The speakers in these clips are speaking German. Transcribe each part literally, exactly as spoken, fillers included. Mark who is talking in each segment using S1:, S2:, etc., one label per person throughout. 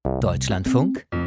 S1: Deutschlandfunk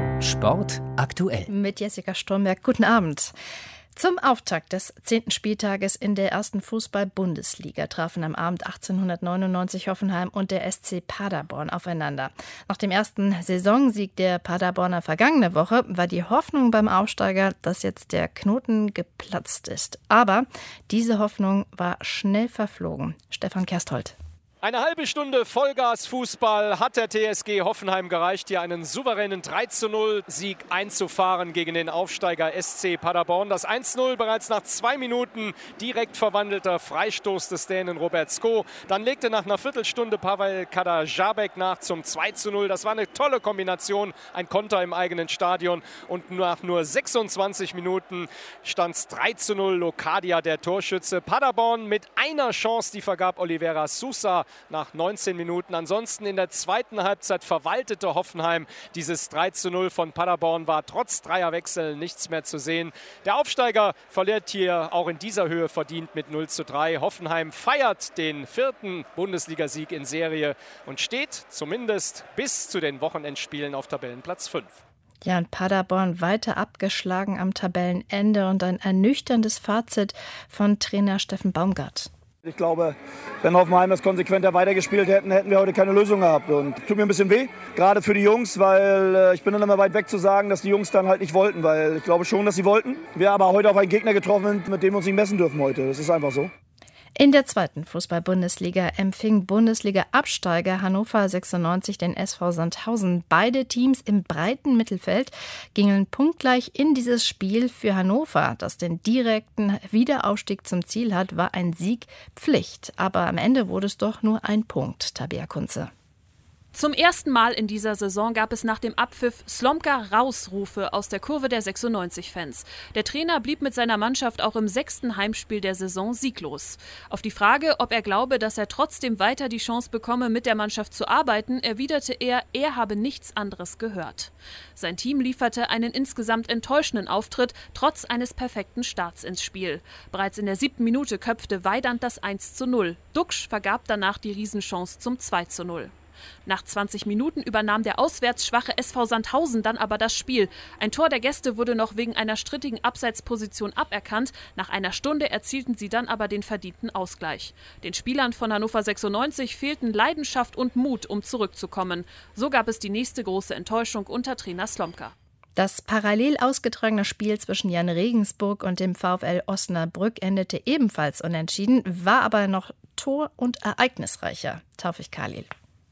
S1: Sport aktuell.
S2: Mit Jessica Stromberg. Guten Abend. Zum Auftakt des zehnten Spieltages in der ersten Fußball-Bundesliga trafen am Abend achtzehnhundertneunundneunzig Hoffenheim und der S C Paderborn aufeinander. Nach dem ersten Saisonsieg der Paderborner vergangene Woche war die Hoffnung beim Aufsteiger, dass jetzt der Knoten geplatzt ist. Aber diese Hoffnung war schnell verflogen. Stefan Kersthold.
S3: Eine halbe Stunde Vollgas-Fußball hat der T S G Hoffenheim gereicht, hier einen souveränen drei zu null Sieg einzufahren gegen den Aufsteiger S C Paderborn. Das eins zu null bereits nach zwei Minuten, direkt verwandelter Freistoß des Dänen Robert Sko. Dann legte nach einer Viertelstunde Pavel Kaderabek nach zum zwei zu null. Das war eine tolle Kombination, ein Konter im eigenen Stadion. Und nach nur sechsundzwanzig Minuten stand es drei zu null, Locadia der Torschütze. Paderborn mit einer Chance, die vergab Oliveira Sousa nach neunzehn Minuten. Ansonsten in der zweiten Halbzeit verwaltete Hoffenheim. Dieses drei zu null von Paderborn war trotz Dreierwechsel nichts mehr zu sehen. Der Aufsteiger verliert hier auch in dieser Höhe verdient mit null zu drei. Hoffenheim feiert den vierten Bundesligasieg in Serie und steht zumindest bis zu den Wochenendspielen auf Tabellenplatz fünf.
S2: Ja, und Paderborn weiter abgeschlagen am Tabellenende und ein ernüchterndes Fazit von Trainer Steffen Baumgart.
S4: Ich glaube, wenn Hoffenheim das konsequenter weitergespielt hätten, hätten wir heute keine Lösung gehabt. Und tut mir ein bisschen weh, gerade für die Jungs, weil äh, ich bin dann immer weit weg zu sagen, dass die Jungs dann halt nicht wollten, weil ich glaube schon, dass sie wollten. Wir aber heute auf einen Gegner getroffen sind, mit dem wir uns nicht messen dürfen heute. Das ist einfach so.
S2: In der zweiten Fußball-Bundesliga empfing Bundesliga-Absteiger Hannover sechsundneunzig den S V Sandhausen. Beide Teams im breiten Mittelfeld gingen punktgleich in dieses Spiel. Für Hannover, das den direkten Wiederaufstieg zum Ziel hat, war ein Sieg Pflicht. Aber am Ende wurde es doch nur ein Punkt, Tabea Kunze.
S5: Zum ersten Mal in dieser Saison gab es nach dem Abpfiff Slomka-Rausrufe aus der Kurve der sechsundneunzig-Fans. Der Trainer blieb mit seiner Mannschaft auch im sechsten Heimspiel der Saison sieglos. Auf die Frage, ob er glaube, dass er trotzdem weiter die Chance bekomme, mit der Mannschaft zu arbeiten, erwiderte er, er habe nichts anderes gehört. Sein Team lieferte einen insgesamt enttäuschenden Auftritt, trotz eines perfekten Starts ins Spiel. Bereits in der siebten Minute köpfte Weidand das eins zu null. Duksch vergab danach die Riesenchance zum zwei zu null. Nach zwanzig Minuten übernahm der auswärts schwache S V Sandhausen dann aber das Spiel. Ein Tor der Gäste wurde noch wegen einer strittigen Abseitsposition aberkannt. Nach einer Stunde erzielten sie dann aber den verdienten Ausgleich. Den Spielern von Hannover sechsundneunzig fehlten Leidenschaft und Mut, um zurückzukommen. So gab es die nächste große Enttäuschung unter Trainer Slomka.
S2: Das parallel ausgetragene Spiel zwischen Jan Regensburg und dem VfL Osnabrück endete ebenfalls unentschieden, war aber noch tor- und ereignisreicher. Taufik Khalil.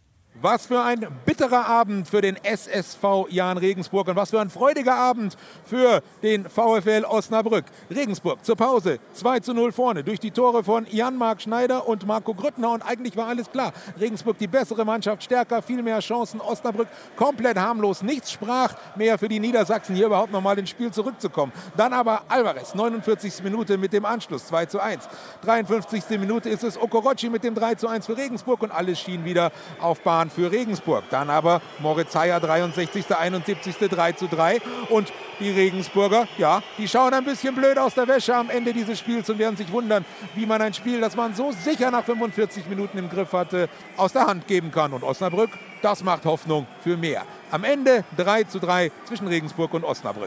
S6: Was für ein bitterer Abend für den S S V Jan Regensburg und was für ein freudiger Abend für den VfL Osnabrück. Regensburg zur Pause zwei zu null vorne durch die Tore von Jan-Marc Schneider und Marco Grüttner und eigentlich war alles klar. Regensburg die bessere Mannschaft, stärker, viel mehr Chancen. Osnabrück komplett harmlos. Nichts sprach mehr für die Niedersachsen, hier überhaupt nochmal ins Spiel zurückzukommen. Dann aber Alvarez, neunundvierzigste Minute mit dem Anschluss, zwei zu eins. dreiundfünfzigste Minute ist es Okorochi mit dem drei zu eins für Regensburg und alles schien wieder auf Bahn für Regensburg. Dann aber Moritz Heyer, dreiundsechzigste einundsiebzigste drei zu drei. Und die Regensburger, ja, die schauen ein bisschen blöd aus der Wäsche am Ende dieses Spiels und werden sich wundern, wie man ein Spiel, das man so sicher nach fünfundvierzig Minuten im Griff hatte, aus der Hand geben kann. Und Osnabrück, das macht Hoffnung für mehr. Am Ende drei zu drei zwischen Regensburg und Osnabrück.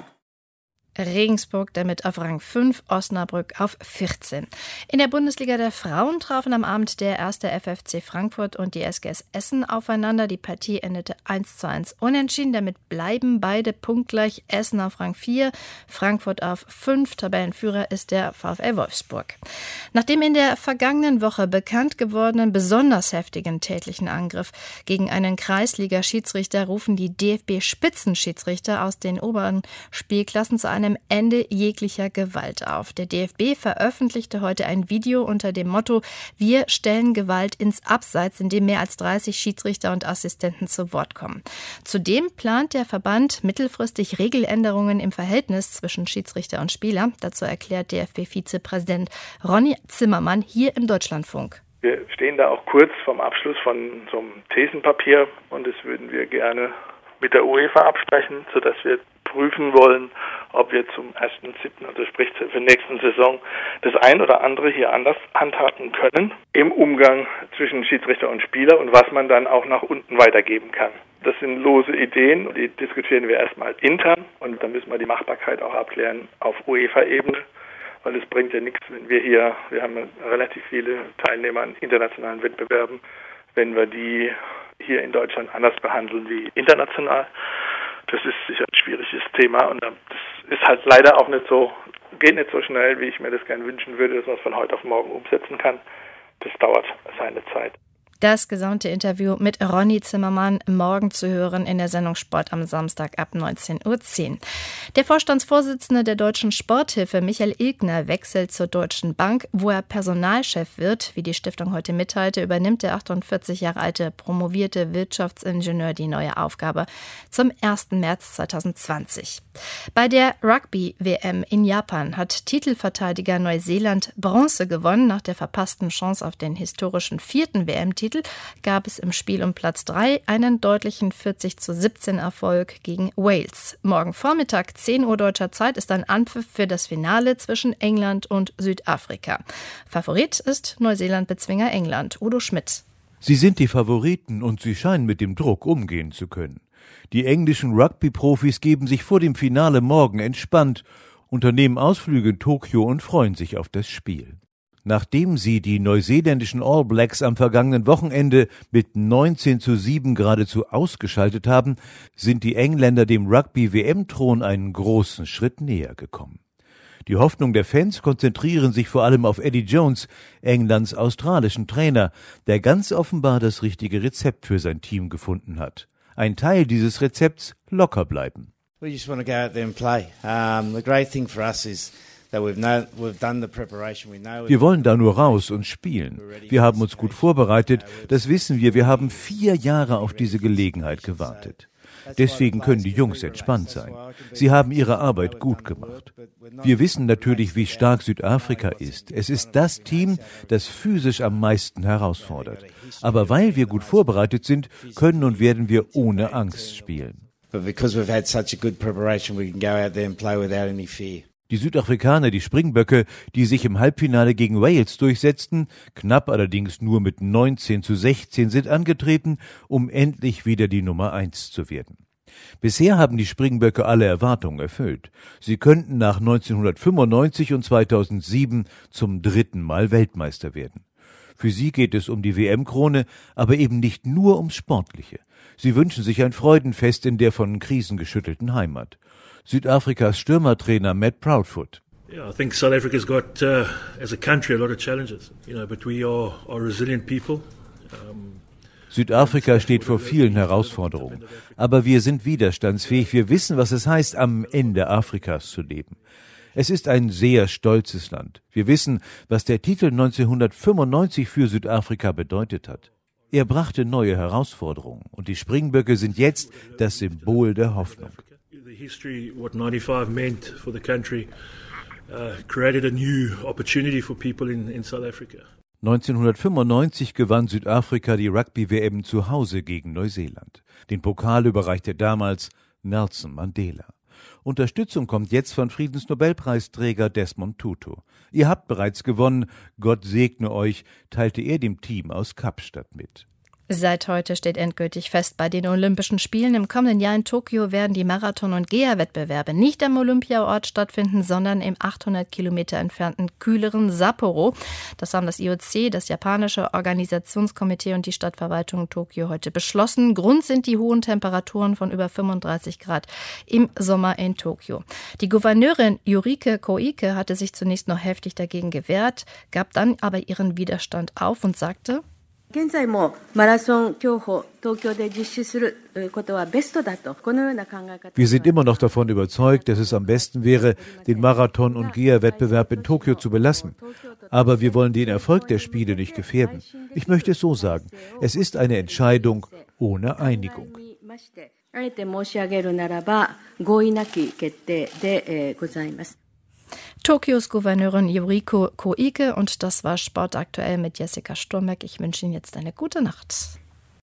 S2: Regensburg damit auf Rang fünf, Osnabrück auf vierzehn. In der Bundesliga der Frauen trafen am Abend der erste F F C Frankfurt und die S G S Essen aufeinander. Die Partie endete eins zu eins unentschieden. Damit bleiben beide punktgleich. Essen auf Rang vier, Frankfurt auf fünf. Tabellenführer ist der VfL Wolfsburg. Nach dem in der vergangenen Woche bekannt gewordenen besonders heftigen tätlichen Angriff gegen einen Kreisliga-Schiedsrichter rufen die D F B-Spitzenschiedsrichter aus den oberen Spielklassen zu einem Ende jeglicher Gewalt auf. Der D F B veröffentlichte heute ein Video unter dem Motto „Wir stellen Gewalt ins Abseits“, in dem mehr als dreißig Schiedsrichter und Assistenten zu Wort kommen. Zudem plant der Verband mittelfristig Regeländerungen im Verhältnis zwischen Schiedsrichter und Spieler. Dazu erklärt D F B-Vizepräsident Ronny Zimmermann hier im Deutschlandfunk.
S7: Wir stehen da auch kurz vorm Abschluss von so einem Thesenpapier und das würden wir gerne mit der UEFA absprechen, sodass wir prüfen wollen, ob wir zum ersten siebten, also sprich für nächsten Saison, das ein oder andere hier anders handhaben können im Umgang zwischen Schiedsrichter und Spieler und was man dann auch nach unten weitergeben kann. Das sind lose Ideen, die diskutieren wir erstmal intern und dann müssen wir die Machbarkeit auch abklären auf UEFA-Ebene, weil es bringt ja nichts, wenn wir hier, wir haben relativ viele Teilnehmer an internationalen Wettbewerben, wenn wir die hier in Deutschland anders behandeln wie international. Das ist sicher ein schwieriges Thema und das ist halt leider auch nicht so, geht nicht so schnell, wie ich mir das gerne wünschen würde, dass man es von heute auf morgen umsetzen kann. Das dauert seine Zeit.
S2: Das gesamte Interview mit Ronny Zimmermann morgen zu hören in der Sendung Sport am Samstag ab neunzehn Uhr zehn. Der Vorstandsvorsitzende der Deutschen Sporthilfe, Michael Ilgner, wechselt zur Deutschen Bank, wo er Personalchef wird. Wie die Stiftung heute mitteilte, übernimmt der achtundvierzig Jahre alte promovierte Wirtschaftsingenieur die neue Aufgabe zum ersten März zweitausendzwanzig. Bei der Rugby-W M in Japan hat Titelverteidiger Neuseeland Bronze gewonnen. Nach der verpassten Chance auf den historischen vierten W M-Titel gab es im Spiel um Platz drei einen deutlichen vierzig zu siebzehn Erfolg gegen Wales. Morgen Vormittag zehn Uhr deutscher Zeit ist ein Anpfiff für das Finale zwischen England und Südafrika. Favorit ist Neuseeland-Bezwinger England, Udo Schmidt.
S8: Sie sind die Favoriten und sie scheinen mit dem Druck umgehen zu können. Die englischen Rugby-Profis geben sich vor dem Finale morgen entspannt, unternehmen Ausflüge in Tokio und freuen sich auf das Spiel. Nachdem sie die neuseeländischen All Blacks am vergangenen Wochenende mit neunzehn zu sieben geradezu ausgeschaltet haben, sind die Engländer dem Rugby-W M-Thron einen großen Schritt näher gekommen. Die Hoffnung der Fans konzentrieren sich vor allem auf Eddie Jones, Englands australischen Trainer, der ganz offenbar das richtige Rezept für sein Team gefunden hat. Ein Teil dieses Rezepts: locker bleiben.
S9: We just want to go out there and play. Um, the great thing for us is
S8: Wir wollen da nur raus und spielen. Wir haben uns gut vorbereitet, das wissen wir. Wir haben vier Jahre auf diese Gelegenheit gewartet. Deswegen können die Jungs entspannt sein. Sie haben ihre Arbeit gut gemacht. Wir wissen natürlich, wie stark Südafrika ist. Es ist das Team, das physisch am meisten herausfordert. Aber weil wir gut vorbereitet sind, können und werden wir ohne Angst spielen.
S9: But because we've had such a good preparation, we can go out there and play without any fear.
S8: Die Südafrikaner, die Springböcke, die sich im Halbfinale gegen Wales durchsetzten, knapp allerdings nur mit neunzehn zu sechzehn, sind angetreten, um endlich wieder die Nummer eins zu werden. Bisher haben die Springböcke alle Erwartungen erfüllt. Sie könnten nach neunzehnhundertfünfundneunzig und zweitausendsieben zum dritten Mal Weltmeister werden. Für sie geht es um die W M-Krone, aber eben nicht nur ums Sportliche. Sie wünschen sich ein Freudenfest in der von Krisen geschüttelten Heimat. Südafrikas Stürmertrainer Matt Proudfoot.
S10: Yeah, I think South Africa's got, uh, as a country, a lot of challenges. You know, but we are, are resilient people. Um,
S8: Südafrika steht vor vielen Herausforderungen, aber wir sind widerstandsfähig. Wir wissen, was es heißt, am Ende Afrikas zu leben. Es ist ein sehr stolzes Land. Wir wissen, was der Titel neunzehnhundertfünfundneunzig für Südafrika bedeutet hat. Er brachte neue Herausforderungen und die Springböcke sind jetzt das Symbol der Hoffnung.
S10: The history, what ninety-five meant for the country, uh, created a new opportunity for people in, in South Africa.
S8: neunzehnhundertfünfundneunzig gewann Südafrika die Rugby-W M zu Hause gegen Neuseeland. Den Pokal überreichte damals Nelson Mandela. Unterstützung kommt jetzt von Friedensnobelpreisträger Desmond Tutu. Ihr habt bereits gewonnen, Gott segne euch, teilte er dem Team aus Kapstadt mit.
S2: Seit heute steht endgültig fest, bei den Olympischen Spielen im kommenden Jahr in Tokio werden die Marathon- und Geher-Wettbewerbe nicht am Olympiaort stattfinden, sondern im achthundert Kilometer entfernten kühleren Sapporo. Das haben das I O C, das japanische Organisationskomitee und die Stadtverwaltung Tokio heute beschlossen. Grund sind die hohen Temperaturen von über fünfunddreißig Grad im Sommer in Tokio. Die Gouverneurin Yuriko Koike hatte sich zunächst noch heftig dagegen gewehrt, gab dann aber ihren Widerstand auf und sagte:
S8: Wir sind immer noch davon überzeugt, dass es am besten wäre, den Marathon- und Geher-Wettbewerb in Tokio zu belassen. Aber wir wollen den Erfolg der Spiele nicht gefährden. Ich möchte es so sagen, es ist eine Entscheidung ohne Einigung.
S2: Tokios Gouverneurin Yuriko Koike und das war Sport aktuell mit Jessica Sturmbeck. Ich wünsche Ihnen jetzt eine gute Nacht.